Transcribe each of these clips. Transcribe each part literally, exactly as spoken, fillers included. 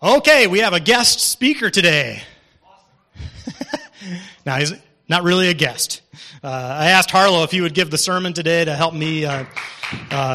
Okay, we have a guest speaker today. Now, he's not really a guest. Uh, I asked Harlow if he would give the sermon today to help me uh, uh,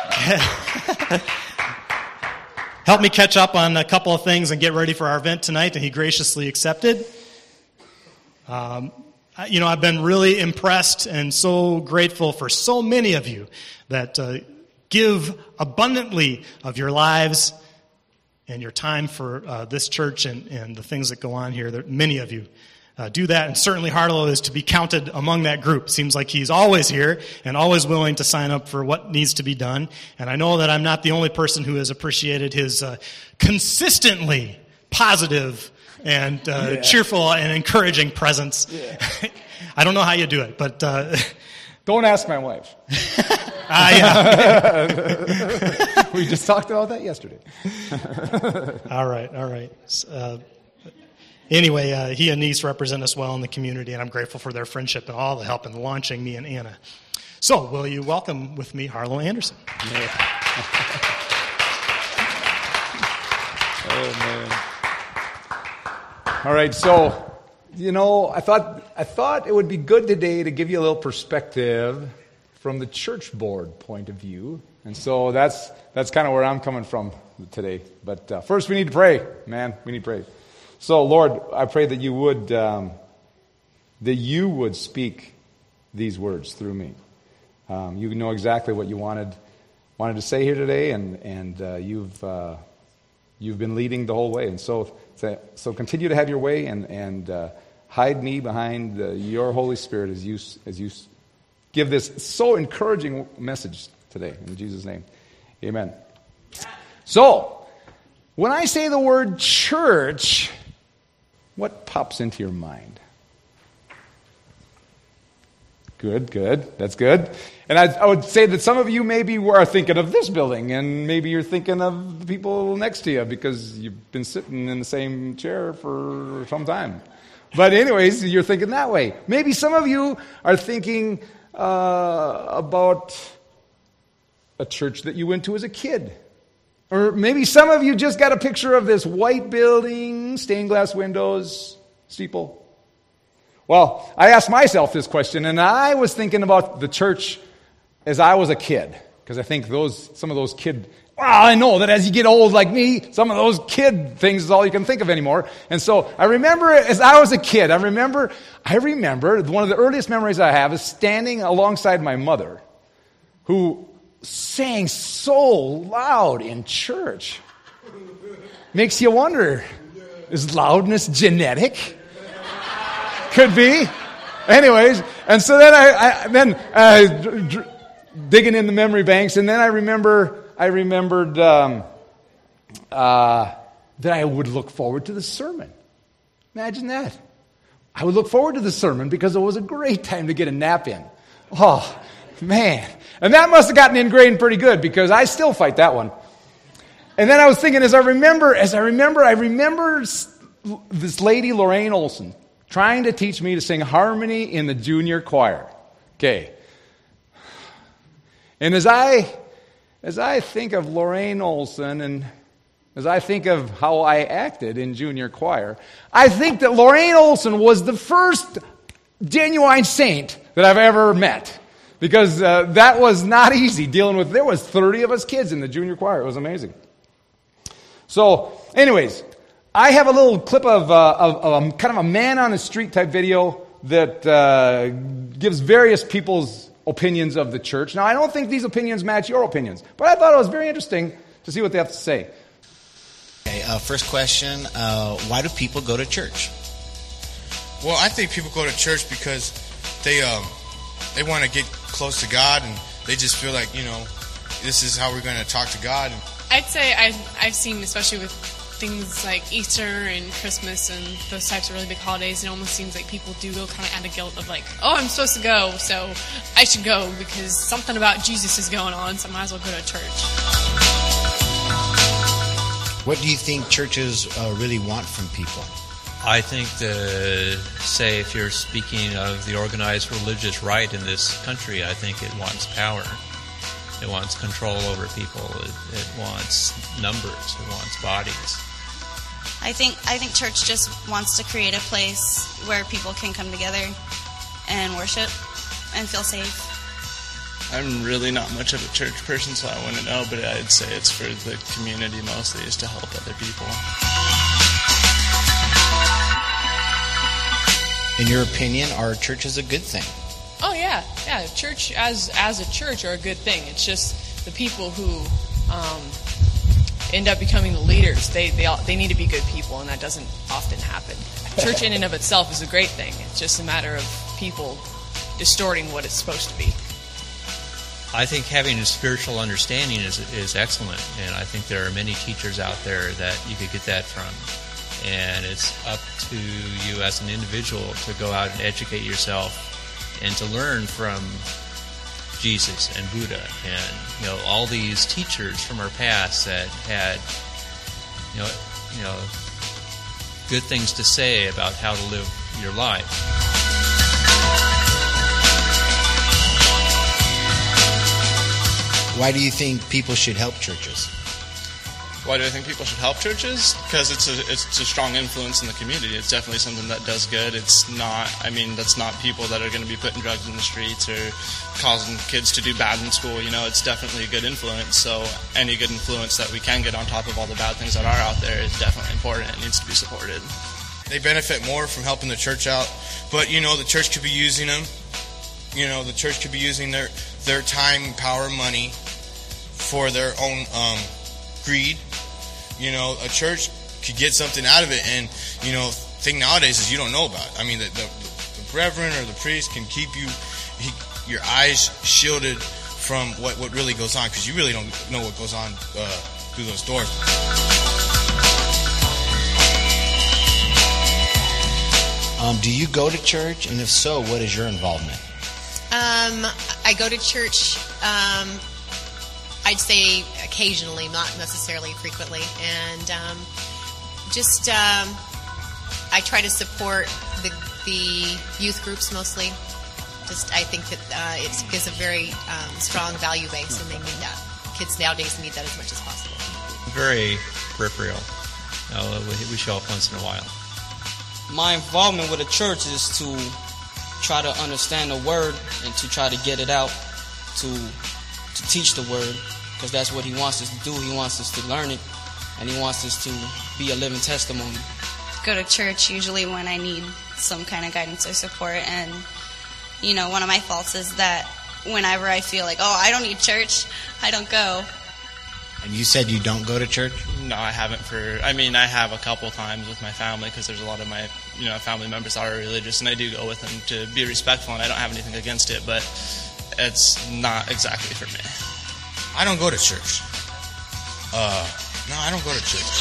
help me catch up on a couple of things and get ready for our event tonight, and he graciously accepted. Um, you know, I've been really impressed and so grateful for so many of you that uh, give abundantly of your lives and your time for uh, this church and, and the things that go on here. There, many of you uh, do that, and certainly Harlow is to be counted among that group. Seems like he's always here and always willing to sign up for what needs to be done. And I know that I'm not the only person who has appreciated his uh, consistently positive and uh, yeah. cheerful and encouraging presence. Yeah. I don't know how you do it, but... Uh, Don't ask my wife. Ah, yeah. We just talked about that yesterday. all right, all right. Uh, anyway, uh, he and Niece represent us well in the community, and I'm grateful for their friendship and all the help in launching me and Anna. So, will you welcome with me Harlow Anderson? Yeah. Oh, man. All right, so... You know, I thought I thought it would be good today to give you a little perspective from the church board point of view, and so that's that's kind of where I'm coming from today. But uh, first, we need to pray, man. We need to pray. So, Lord, I pray that you would um, that you would speak these words through me. Um, you know exactly what you wanted wanted to say here today, and and uh, you've uh, you've been leading the whole way, and so so continue to have your way and and. Uh, Hide me behind uh, your Holy Spirit as you as you give this so encouraging message today. In Jesus' name, amen. So, when I say the word church, what pops into your mind? Good, good. That's good. And I, I would say that some of you maybe are thinking of this building, and maybe you're thinking of the people next to you because you've been sitting in the same chair for some time. But anyways, you're thinking that way. Maybe some of you are thinking uh, about a church that you went to as a kid. Or maybe some of you just got a picture of this white building, stained glass windows, steeple. Well, I asked myself this question, and I was thinking about the church as I was a kid. Because I think those some of those kid... Well, I know that as you get old like me, some of those kid things is all you can think of anymore. And so I remember as I was a kid, I remember, I remember one of the earliest memories I have is standing alongside my mother, who sang so loud in church. Makes you wonder, is loudness genetic? Could be. Anyways, and so then I, I then uh, dr- dr- digging in the memory banks, and then I remember. I remembered um, uh, that I would look forward to the sermon. Imagine that. I would look forward to the sermon because it was a great time to get a nap in. Oh, man. And that must have gotten ingrained pretty good because I still fight that one. And then I was thinking, as I remember, as I remember, I remember this lady, Lorraine Olson, trying to teach me to sing harmony in the junior choir. Okay. And as I... As I think of Lorraine Olson and as I think of how I acted in junior choir, I think that Lorraine Olson was the first genuine saint that I've ever met. Because uh, that was not easy dealing with, there was thirty of us kids in the junior choir. It was amazing. So, anyways, I have a little clip of, uh, of, of a, kind of a man on the street type video that uh, gives various people's opinions of the church. Now, I don't think these opinions match your opinions, but I thought it was very interesting to see what they have to say. Okay, uh, first question, uh, why do people go to church? Well, I think people go to church because they um, they want to get close to God, and they just feel like, you know, this is how we're going to talk to God. I'd say I've, I've seen, especially with things like Easter and Christmas and those types of really big holidays, it almost seems like people do go kind of out of guilt of like, oh, I'm supposed to go, so I should go because something about Jesus is going on, so I might as well go to church. What do you think churches uh, really want from people? I think, the, say, if you're speaking of the organized religious right in this country, I think it wants power. It wants control over people. It, it wants numbers. It wants bodies. I think I think church just wants to create a place where people can come together and worship and feel safe. I'm really not much of a church person, so I wouldn't know, but I'd say it's for the community mostly, is to help other people. In your opinion, are churches a good thing? Oh yeah, yeah. Church as as a church are a good thing. It's just the people who um, end up becoming the leaders. They they all, they need to be good people, and that doesn't often happen. Church in and of itself is a great thing. It's just a matter of people distorting what it's supposed to be. I think having a spiritual understanding is is excellent, and I think there are many teachers out there that you could get that from. And it's up to you as an individual to go out and educate yourself and to learn from Jesus and Buddha and, you know, all these teachers from our past that had, you know, you know, good things to say about how to live your life. Why do you think people should help churches? Why do I think people should help churches? Because it's a it's a strong influence in the community. It's definitely something that does good. It's not, I mean, that's not people that are going to be putting drugs in the streets or causing kids to do bad in school. You know, it's definitely a good influence. So any good influence that we can get on top of all the bad things that are out there is definitely important. It needs to be supported. They benefit more from helping the church out, but you know, the church could be using them. You know, the church could be using their their time, power, money for their own um, greed. You know, a church could get something out of it, and you know, thing nowadays is you don't know about it. I mean, the, the, the reverend or the priest can keep you he, your eyes shielded from what, what really goes on, because you really don't know what goes on uh, through those doors. Um, do you go to church, and if so, what is your involvement? Um, I go to church. Um, I'd say occasionally, not necessarily frequently, and um, just um, I try to support the, the youth groups mostly. Just I think that uh, it gives a very um, strong value base, and they need that. Kids nowadays need that as much as possible. Very peripheral. Uh, we, we show up once in a while. My involvement with the church is to try to understand the word and to try to get it out, to to teach the word, because that's what he wants us to do. He wants us to learn it, and he wants us to be a living testimony. Go to church usually when I need some kind of guidance or support, and you know, one of my faults is that whenever I feel like, oh, I don't need church, I don't go. And you said you don't go to church? No, I haven't for, I mean, I have a couple times with my family, because there's a lot of my, you know, family members that are religious, and I do go with them to be respectful, and I don't have anything against it, but it's not exactly for me. I don't go to church. Uh, no, I don't go to church.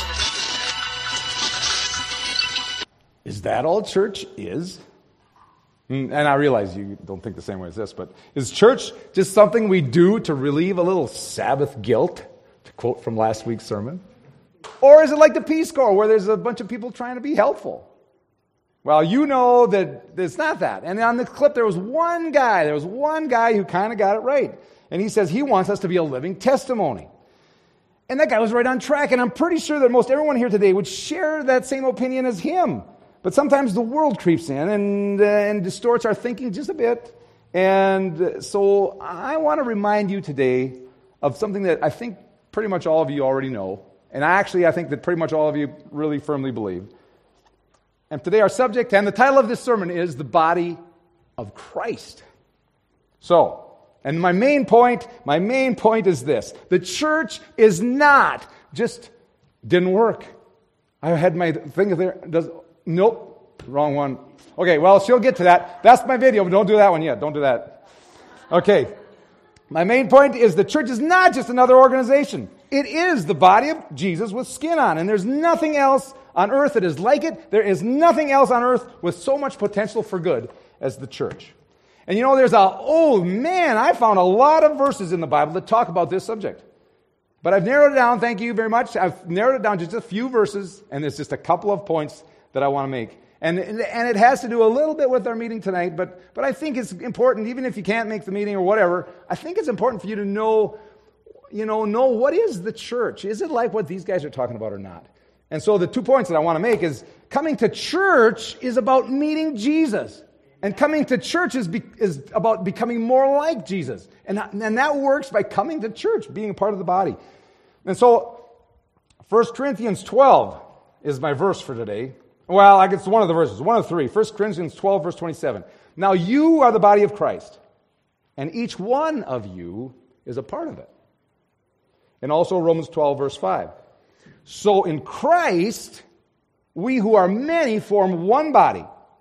Is that all church is? And I realize you don't think the same way as this, but is church just something we do to relieve a little Sabbath guilt, to quote from last week's sermon? Or is it like the Peace Corps, where there's a bunch of people trying to be helpful? Well, you know that it's not that. And on the clip, there was one guy, there was one guy who kind of got it right. And he says he wants us to be a living testimony. And that guy was right on track, and I'm pretty sure that most everyone here today would share that same opinion as him. But sometimes the world creeps in and, uh, and distorts our thinking just a bit. And so I want to remind you today of something that I think pretty much all of you already know. And actually, I think that pretty much all of you really firmly believe. And today our subject and the title of this sermon is The Body of Christ. So, and my main point, my main point is this. The church is not just, didn't work. I had my thing there, does, nope, wrong one. Okay, well, she'll get to that. That's my video, but don't do that one yet. Don't do that. Okay. My main point is the church is not just another organization. It is the body of Jesus with skin on, and there's nothing else on earth that is like it. There is nothing else on earth with so much potential for good as the church. And you know, there's a, oh man, I found a lot of verses in the Bible that talk about this subject. But I've narrowed it down, thank you very much. I've narrowed it down to just a few verses, and there's just a couple of points that I want to make. And, and it has to do a little bit with our meeting tonight, but, but I think it's important, even if you can't make the meeting or whatever, I think it's important for you to know, you know, know what is the church? Is it like what these guys are talking about or not? And so the two points that I want to make is coming to church is about meeting Jesus. And coming to church is, be, is about becoming more like Jesus. And, and that works by coming to church, being a part of the body. And so First Corinthians twelve is my verse for today. Well, I guess it's one of the verses, one of three. First Corinthians twelve, verse twenty-seven. Now you are the body of Christ, and each one of you is a part of it. And also Romans twelve, verse five. So in Christ, we who are many form one body,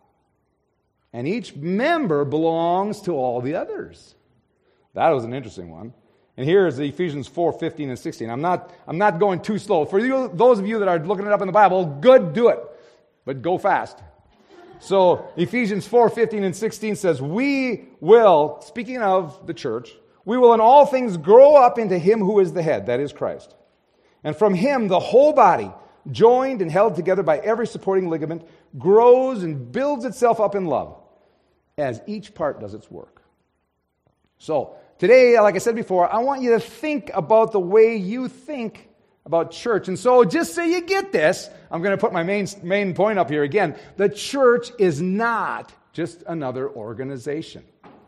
and each member belongs to all the others. That was an interesting one. And here is Ephesians four, fifteen and sixteen. I'm not, I'm not going too slow. For you, those of you that are looking it up in the Bible, good, do it. But go fast. So Ephesians four, fifteen and sixteen says, we will, speaking of the church, we will in all things grow up into him who is the head, that is Christ. And from him the whole body, joined and held together by every supporting ligament, grows and builds itself up in love, as each part does its work. So, today, like I said before, I want you to think about the way you think about church. And so, just so you get this, I'm going to put my main, main point up here again. The church is not just another organization.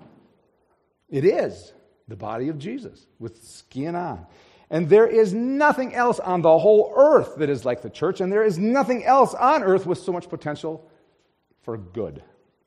It is the body of Jesus with skin on. And there is nothing else on the whole earth that is like the church, and there is nothing else on earth with so much potential for good.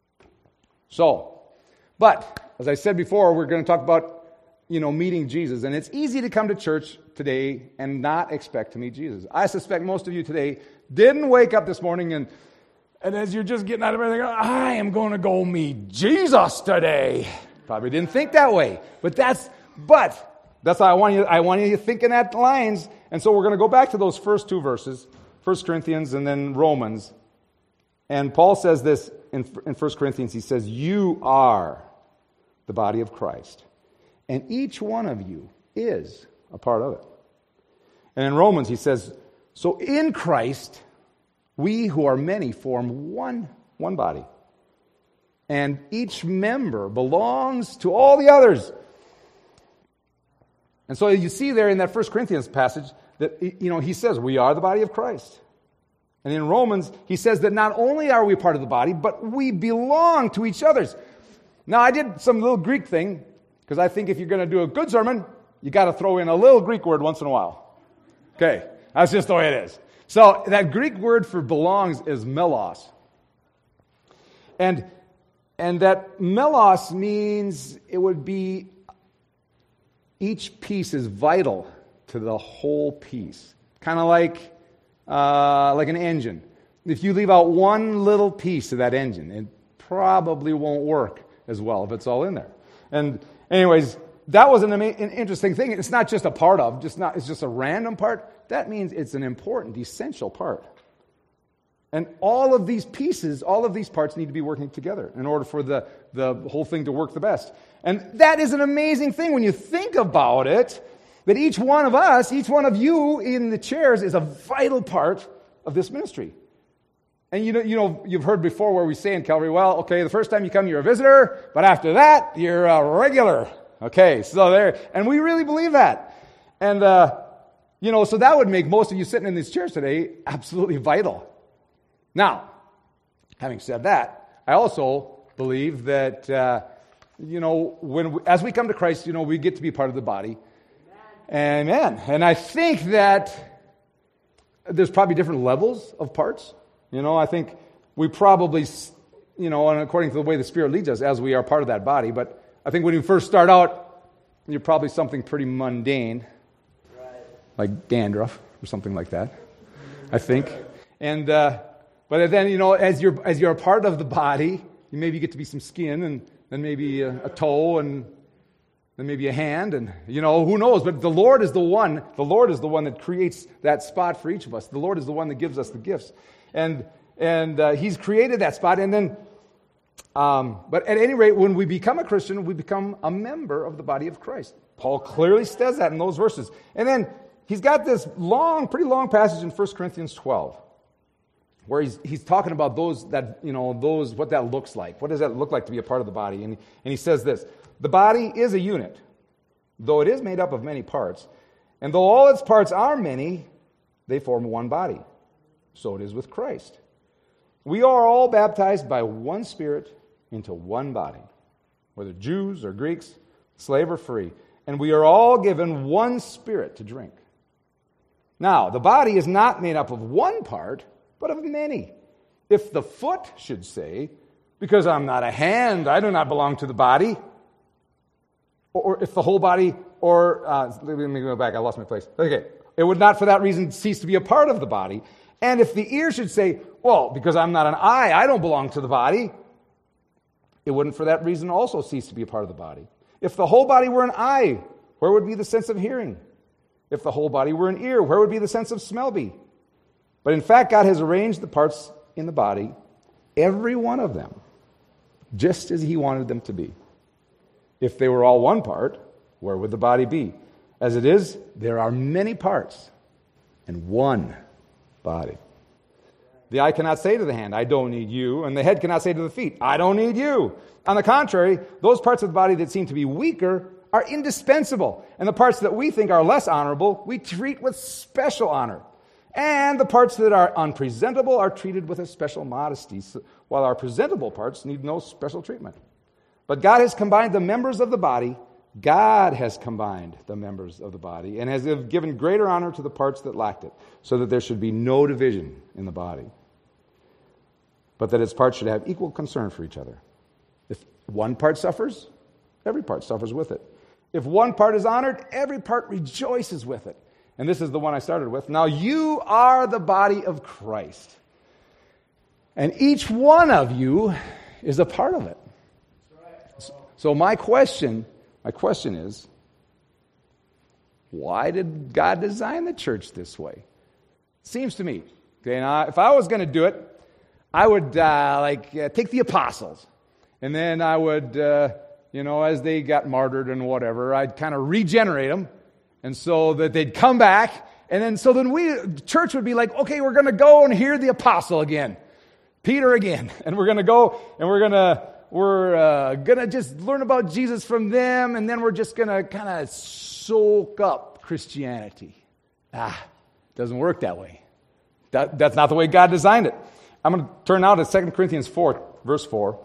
So, but, as I said before, we're going to talk about, you know, meeting Jesus. And it's easy to come to church today and not expect to meet Jesus. I suspect most of you today didn't wake up this morning and, and as you're just getting out of bed, go, I am going to go meet Jesus today. Probably didn't think that way. But that's, but... That's why I want you, I want you to think in that lines. And so we're going to go back to those first two verses, First Corinthians and then Romans. And Paul says this in, in First Corinthians. He says, you are the body of Christ. And each one of you is a part of it. And in Romans he says, so in Christ, we who are many form one, one body. And each member belongs to all the others. And so you see there in that First Corinthians passage that, you know, he says, we are the body of Christ. And in Romans, he says that not only are we part of the body, but we belong to each other. Now, I did some little Greek thing, because I think if you're going to do a good sermon, you got to throw in a little Greek word once in a while. Okay, that's just the way it is. So that Greek word for belongs is melos. And, and that melos means it would be each piece is vital to the whole piece. Kind of like, uh, like an engine. If you leave out one little piece of that engine, it probably won't work as well if it's all in there. And anyways, that was an, ama- an interesting thing. It's not just a part of, just not. It's just a random part. That means it's an important, essential part. And all of these pieces, all of these parts need to be working together in order for the, the whole thing to work the best. And that is an amazing thing when you think about it, that each one of us, each one of you in the chairs is a vital part of this ministry. And you know, you know, you've heard before where we say in Calvary, well, okay, the first time you come, you're a visitor, but after that, you're a regular. Okay, so there, and we really believe that. And, uh, you know, so that would make most of you sitting in these chairs today absolutely vital. Now, having said that, I also believe that, uh, you know, when we, as we come to Christ, you know, we get to be part of the body. Amen. Amen. And I think that there's probably different levels of parts. You know, I think we probably, you know, and according to the way the Spirit leads us, as we are part of that body. But I think when you first start out, you're probably something pretty mundane, right, like dandruff or something like that, I think. And uh, but then, you know, as you're as you're a part of the body, you maybe get to be some skin, and then maybe a, a toe, and then maybe a hand, and, you know, who knows? But the Lord is the one, the Lord is the one that creates that spot for each of us. The Lord is the one that gives us the gifts. And and uh, He's created that spot. And then, um, but at any rate, when we become a Christian, we become a member of the body of Christ. Paul clearly says that in those verses. And then he's got this long, pretty long passage in First Corinthians twelve, where he's he's talking about those that, you know, those, what that looks like. What does that look like to be a part of the body? And, and he says this, the body is a unit, though it is made up of many parts. And though all its parts are many, they form one body. so it is with Christ. We are all baptized by one Spirit into one body, whether Jews or Greeks, slave or free, and we are all given one Spirit to drink. Now, the body is not made up of one part, but of many. If the foot should say, because I'm not a hand, I do not belong to the body, or if the whole body, or, uh, let me go back, I lost my place. Okay, it would not for that reason cease to be a part of the body. And if the ear should say, well, because I'm not an eye, I don't belong to the body, it wouldn't for that reason also cease to be a part of the body. If the whole body were an eye, where would be the sense of hearing? If the whole body were an ear, where would be the sense of smell be? But in fact, God has arranged the parts in the body, every one of them, just as he wanted them to be. If they were all one part, where would the body be? As it is, there are many parts and one body. The eye cannot say to the hand, I don't need you, and the head cannot say to the feet, I don't need you. On the contrary, those parts of the body that seem to be weaker are indispensable, and the parts that we think are less honorable, we treat with special honor. And the parts that are unpresentable are treated with a special modesty, while our presentable parts need no special treatment. But God has combined the members of the body, God has combined the members of the body, and has given greater honor to the parts that lacked it, so that there should be no division in the body, but that its parts should have equal concern for each other. If one part suffers, every part suffers with it. If one part is honored, every part rejoices with it. And this is the one I started with. Now you are the body of Christ, and each one of you is a part of it. So my question, my question is, why did God design the church this way? Seems to me, okay, now if I was going to do it, I would uh, like uh, take the apostles, and then I would, uh, you know, as they got martyred and whatever, I'd kind of regenerate them, and so that they'd come back, and then so then we, church would be like, okay, we're going to go and hear the apostle again, Peter again, and we're going to go and we're going to we're uh, going to just learn about Jesus from them, and then we're just going to kind of soak up Christianity. Ah, it doesn't work that way. That, that's not the way God designed it. I'm going to turn now to Second Corinthians four, verse four.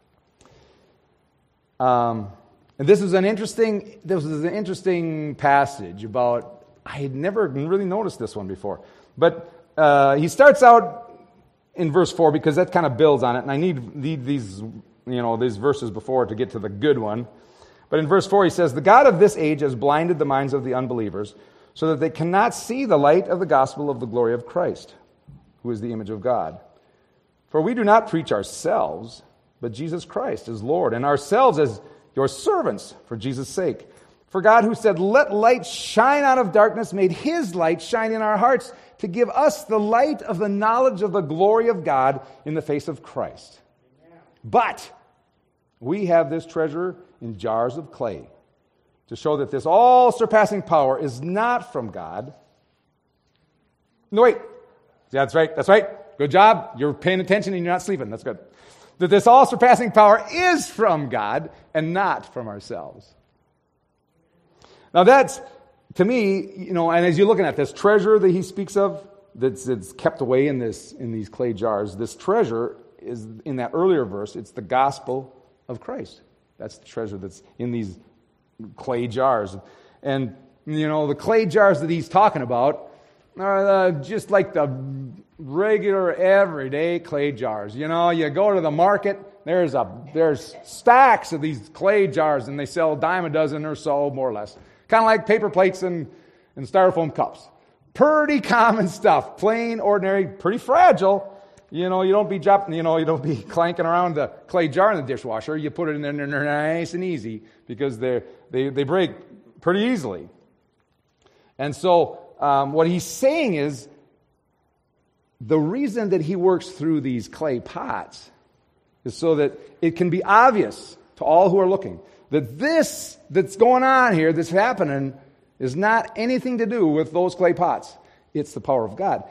Um, and this is an interesting, this is an interesting passage about, I had never really noticed this one before. But uh, he starts out in verse four because that kind of builds on it, and I need, need these, you know, these verses before to get to the good one. But in verse four he says, the God of this age has blinded the minds of the unbelievers so that they cannot see the light of the gospel of the glory of Christ, who is the image of God. For we do not preach ourselves, but Jesus Christ as Lord, and ourselves as your servants for Jesus' sake. For God, who said, let light shine out of darkness, made his light shine in our hearts to give us the light of the knowledge of the glory of God in the face of Christ. Amen. But we have this treasure in jars of clay to show that this all-surpassing power is not from God. No, wait. Yeah, that's right. That's right. Good job. You're paying attention and you're not sleeping. That's good. That this all-surpassing power is from God and not from ourselves. Now that's, to me, you know, and as you're looking at this treasure that he speaks of, that's, that's kept away in this in these clay jars, this treasure is, in that earlier verse, it's the gospel of Christ. That's the treasure that's in these clay jars. And, you know, the clay jars that he's talking about are uh, just like the regular, everyday clay jars. You know, you go to the market, there's a there's stacks of these clay jars, and they sell a dime a dozen or so, more or less. Kind of like paper plates and, and styrofoam cups. Pretty common stuff. Plain, ordinary, pretty fragile. You know, you don't be dropping, you know, you don't be clanking around the clay jar in the dishwasher. You put it in there, and they're nice and easy because they they they break pretty easily. And so um, what he's saying is the reason that he works through these clay pots is so that it can be obvious to all who are looking that this that's going on here, that's happening, is not anything to do with those clay pots. It's the power of God.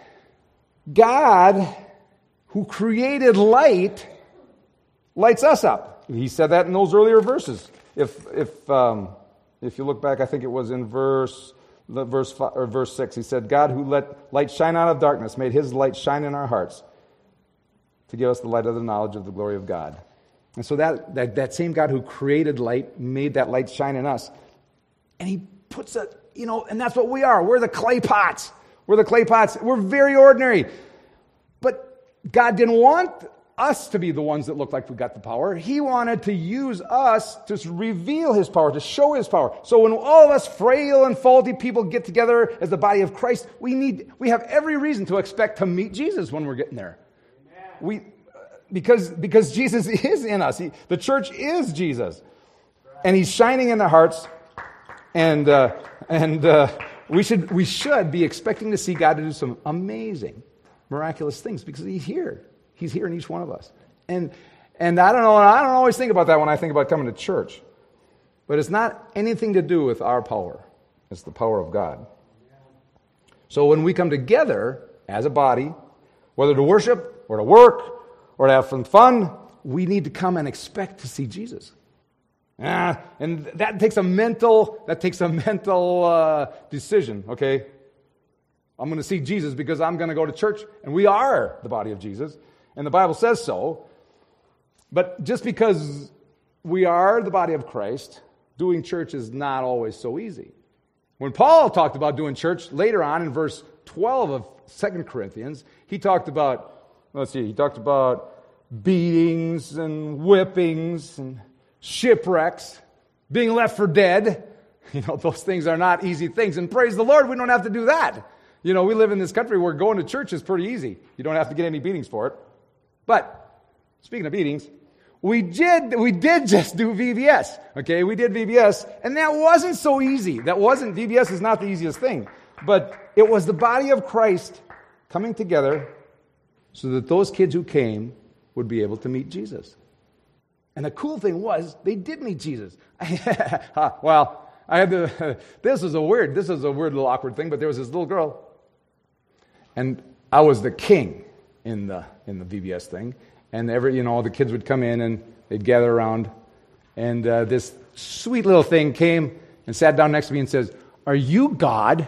God, who created light, lights us up. He said that in those earlier verses. If if um, if you look back, I think it was in verse, verse five, or verse six. He said, God who let light shine out of darkness made his light shine in our hearts to give us the light of the knowledge of the glory of God. And so that, that, that same God who created light made that light shine in us. And he puts a, you know, and that's what we are. We're the clay pots. We're the clay pots. We're very ordinary. But God didn't want us to be the ones that look like we got the power. He wanted to use us to reveal his power, to show his power. So when all of us frail and faulty people get together as the body of Christ, we need, we have every reason to expect to meet Jesus when we're getting there. Amen. We, because, because Jesus is in us. He, the church is Jesus. And he's shining in our hearts. And, uh, and, uh, we should, we should be expecting to see God to do some amazing, miraculous things because he's here. He's here in each one of us. And and I don't know, I don't always think about that when I think about coming to church. But it's not anything to do with our power. It's the power of God. So when we come together as a body, whether to worship or to work or to have some fun, we need to come and expect to see Jesus. Ah, and that takes a mental, that takes a mental uh, decision, okay? I'm going to see Jesus because I'm going to go to church, and we are the body of Jesus. And the Bible says so. But just because we are the body of Christ, doing church is not always so easy. When Paul talked about doing church, later on in verse twelve of Second Corinthians, he talked about, let's see, he talked about beatings and whippings and shipwrecks, being left for dead. You know, those things are not easy things. And praise the Lord, we don't have to do that. You know, we live in this country where going to church is pretty easy. You don't have to get any beatings for it. But, speaking of beatings, we did we did just do V B S. Okay, we did V B S, and that wasn't so easy. That wasn't, V B S is not the easiest thing. But it was the body of Christ coming together so that those kids who came would be able to meet Jesus. And the cool thing was, they did meet Jesus. Well, I had to, this was a weird, this was a weird little awkward thing, but there was this little girl, and I was the king in the in the V B S thing, and every, you know, all the kids would come in and they'd gather around, and uh, this sweet little thing came and sat down next to me and says, "Are you God?"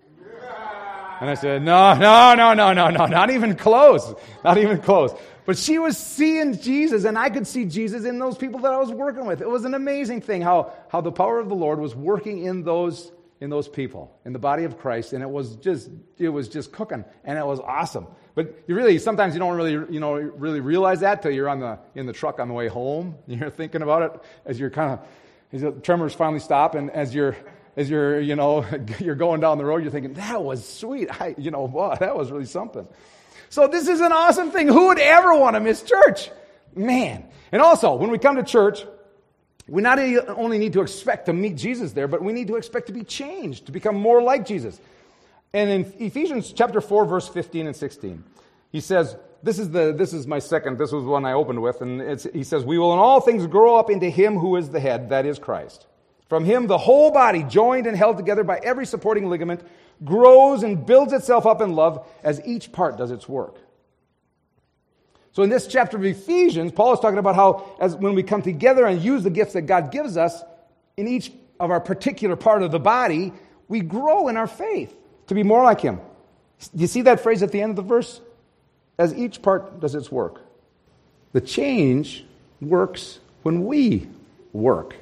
And I said, "No, no, no, no, no, no, not even close, not even close." But she was seeing Jesus, and I could see Jesus in those people that I was working with. It was an amazing thing how, how the power of the Lord was working in those in those people, in the body of Christ, and it was just it was just cooking, and it was awesome. But you really sometimes you don't really you know really realize that till you're on the in the truck on the way home. You're thinking about it as you're kind of as the tremors finally stop, and as you're as you're you know you're going down the road, you're thinking that was sweet. I you know wow, that was really something. So this is an awesome thing. Who would ever want to miss church? Man. And also, when we come to church, we not only need to expect to meet Jesus there, but we need to expect to be changed, to become more like Jesus. And in Ephesians chapter four, verse fifteen and sixteen, he says, this is the this is my second, this was one I opened with, and it's, he says, "We will in all things grow up into him who is the head, that is Christ. From him the whole body, joined and held together by every supporting ligament, grows and builds itself up in love as each part does its work." So in this chapter of Ephesians, Paul is talking about how as when we come together and use the gifts that God gives us in each of our particular part of the body, we grow in our faith to be more like him. Do you see that phrase at the end of the verse? As each part does its work. The change works when we work.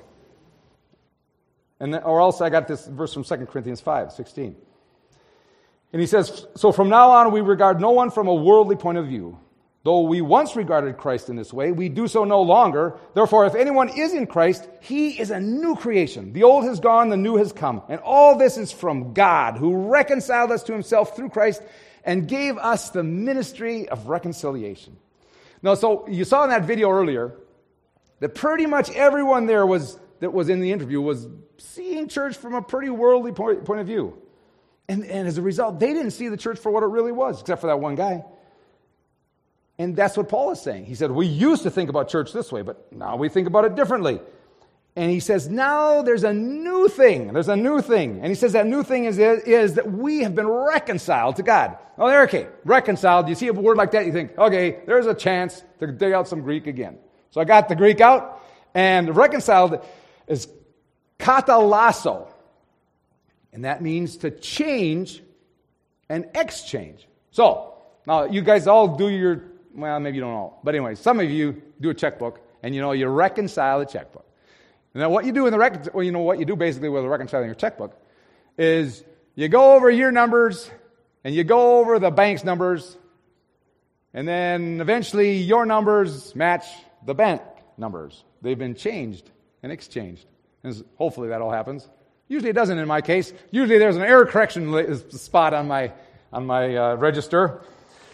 And then, or else I got this verse from Second Corinthians five sixteen. And he says, "So from now on we regard no one from a worldly point of view. Though we once regarded Christ in this way, we do so no longer. Therefore, if anyone is in Christ, he is a new creation. The old has gone, the new has come. And all this is from God, who reconciled us to himself through Christ and gave us the ministry of reconciliation." Now, so you saw in that video earlier that pretty much everyone there was that was in the interview was seeing church from a pretty worldly point, point of view. And, and as a result, they didn't see the church for what it really was, except for that one guy. And that's what Paul is saying. He said, we used to think about church this way, but now we think about it differently. And he says, now there's a new thing. There's a new thing. And he says that new thing is, is that we have been reconciled to God. Oh, there, okay, reconciled. You see a word like that, you think, okay, there's a chance to dig out some Greek again. So I got the Greek out, and reconciled is katalasso. And that means to change and exchange. So, now you guys all do your, well, maybe you don't all, but anyway, some of you do a checkbook, and you know, you reconcile the checkbook. Now, what you do in the rec- well, you know what you do basically with reconciling your checkbook is you go over your numbers and you go over the bank's numbers, and then eventually your numbers match the bank numbers. They've been changed and exchanged. And hopefully that all happens. Usually it doesn't in my case. Usually there's an error correction spot on my on my uh, register.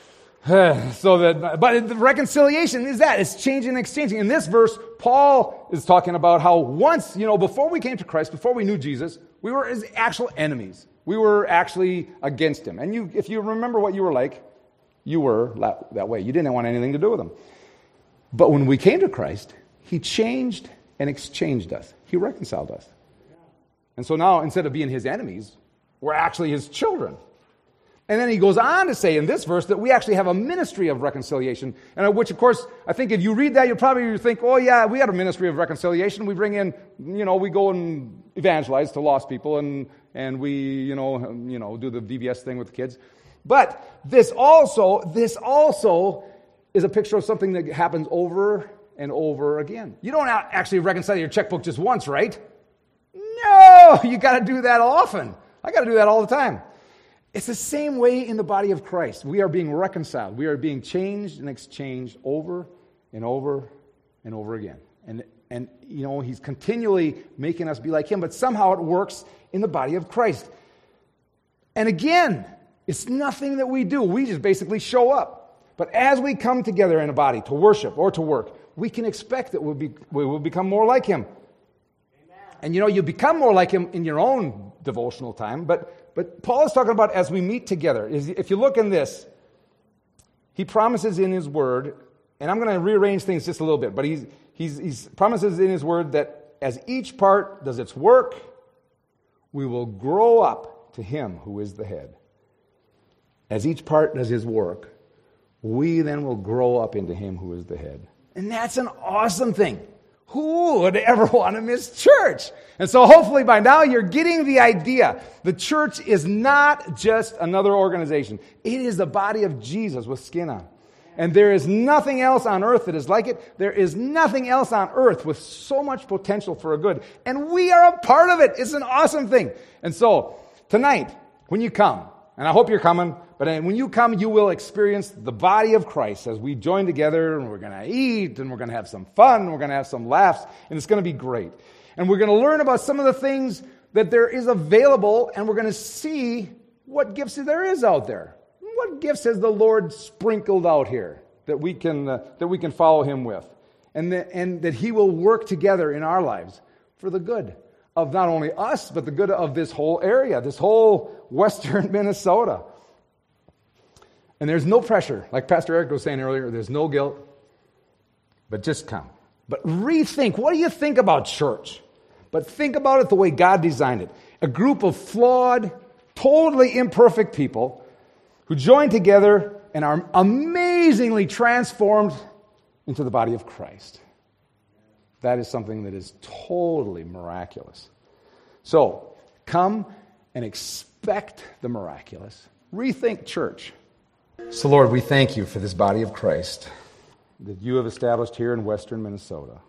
So that, but the reconciliation is that it's changing and exchanging. In this verse, Paul is talking about how once, you know, before we came to Christ, before we knew Jesus, we were his actual enemies. We were actually against him. And you, if you remember what you were like, you were that, that way. You didn't want anything to do with him. But when we came to Christ, he changed and exchanged us. He reconciled us. And so now, instead of being his enemies, we're actually his children. And then he goes on to say in this verse that we actually have a ministry of reconciliation, and which, of course, I think if you read that, you'll probably think, oh, yeah, we have a ministry of reconciliation. We bring in, you know, we go and evangelize to lost people, and and we, you know, you know, do the V B S thing with the kids. But this also, this also is a picture of something that happens over and over again. You don't actually reconcile your checkbook just once, right? No, you got to do that often. I got to do that all the time. It's the same way in the body of Christ. We are being reconciled. We are being changed and exchanged over and over and over again. And, and you know, he's continually making us be like him, but somehow it works in the body of Christ. And again, it's nothing that we do. We just basically show up. But as we come together in a body to worship or to work, we can expect that we'll be, we will become more like him. Amen. And you know, you become more like him in your own devotional time, but But Paul is talking about as we meet together. If you look in this, he promises in his word, and I'm going to rearrange things just a little bit, but he's, he's, he's promises in his word that as each part does its work, we will grow up to him who is the head. As each part does his work, we then will grow up into him who is the head. And that's an awesome thing. Who would ever want to miss church? And so hopefully by now you're getting the idea. The church is not just another organization. It is the body of Jesus with skin on. And there is nothing else on earth that is like it. There is nothing else on earth with so much potential for a good. And we are a part of it. It's an awesome thing. And so tonight, when you come, and I hope you're coming, but when you come, you will experience the body of Christ as we join together, and we're going to eat, and we're going to have some fun, and we're going to have some laughs, and it's going to be great. And we're going to learn about some of the things that there is available, and we're going to see what gifts there is out there. What gifts has the Lord sprinkled out here that we can uh, that we can follow him with, and that, and that he will work together in our lives for the good of not only us, but the good of this whole area, this whole western Minnesota. And there's no pressure. Like Pastor Eric was saying earlier, there's no guilt, but just come. But rethink. What do you think about church? But think about it the way God designed it. A group of flawed, totally imperfect people who join together and are amazingly transformed into the body of Christ. That is something that is totally miraculous. So, come and expect the miraculous. Rethink church. So, Lord, we thank you for this body of Christ that you have established here in western Minnesota.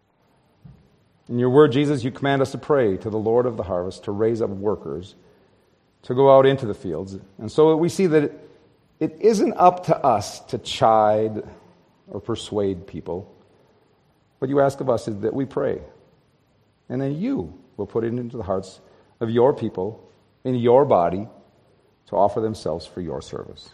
In your word, Jesus, you command us to pray to the Lord of the harvest to raise up workers to go out into the fields. And so we see that it, it isn't up to us to chide or persuade people. What you ask of us is that we pray. And then you will put it into the hearts of your people in your body to offer themselves for your service.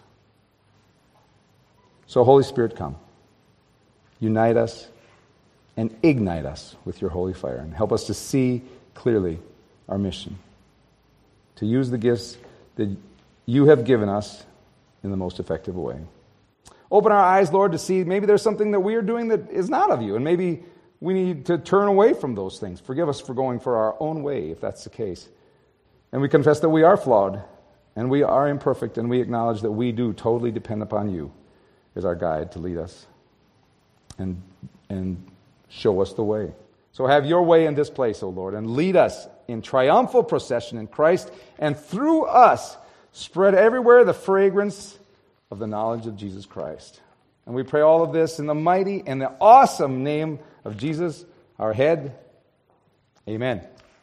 So, Holy Spirit, come. Unite us and ignite us with your holy fire and help us to see clearly our mission, to use the gifts that you have given us in the most effective way. Open our eyes, Lord, to see maybe there's something that we are doing that is not of you, and maybe we need to turn away from those things. Forgive us for going for our own way, if that's the case. And we confess that we are flawed, and we are imperfect, and we acknowledge that we do totally depend upon you as our guide to lead us and, and show us the way. So have your way in this place, O Lord, and lead us in triumphal procession in Christ, and through us spread everywhere the fragrance of the knowledge of Jesus Christ. And we pray all of this in the mighty and the awesome name of Jesus, our head. Amen.